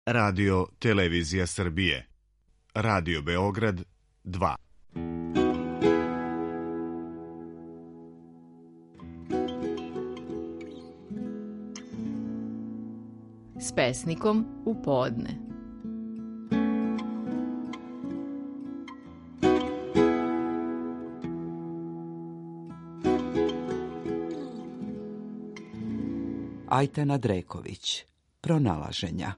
Radio Televizija Srbije. Radio Beograd 2. S pesnikom u podne. Ajtana Dreković. Pronalaženja.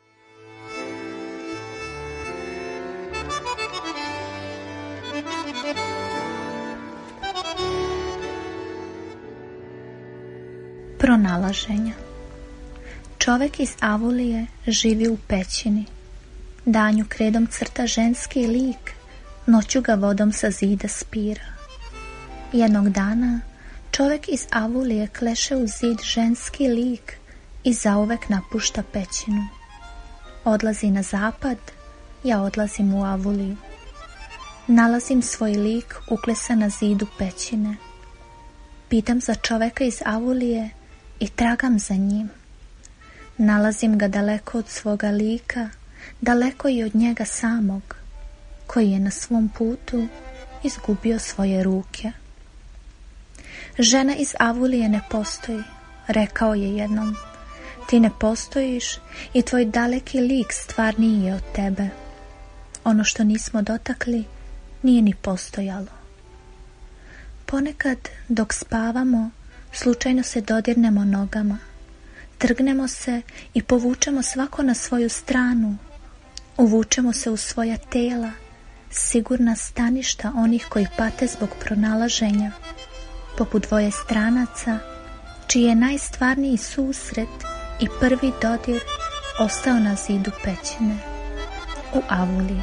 Pronalaženja. Čovek iz Avulije živi u pećini. Danju kredom crta ženski lik, noću ga vodom sa zida spira. Jednog dana čovek iz Avulije kleše u zid ženski lik i zauvek napušta pećinu. Odlazi na zapad, ja odlazim u Avuliju. Nalazim svoj lik uklesan na zidu pećine. Pitam za čoveka iz Avulije i tragam za njim. Nalazim ga daleko od svoga lika, daleko i od njega samog, koji je na svom putu izgubio svoje ruke. Žena iz Avulije ne postoji, rekao je jednom. Ti ne postojiš i tvoj daleki lik stvarniji je od tebe. Ono što nismo dotakli nije ni postojalo. Ponekad dok spavamo, slučajno se dodirnemo nogama. Trgnemo se i povučemo svako na svoju stranu. Uvučemo se u svoja tela, sigurna staništa onih koji pate zbog pronalaženja, poput dvoje stranaca, čiji je najstvarniji susret i prvi dodir ostao na zidu pećine u Avuliji.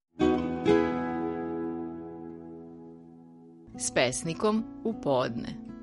S pesnikom u podne.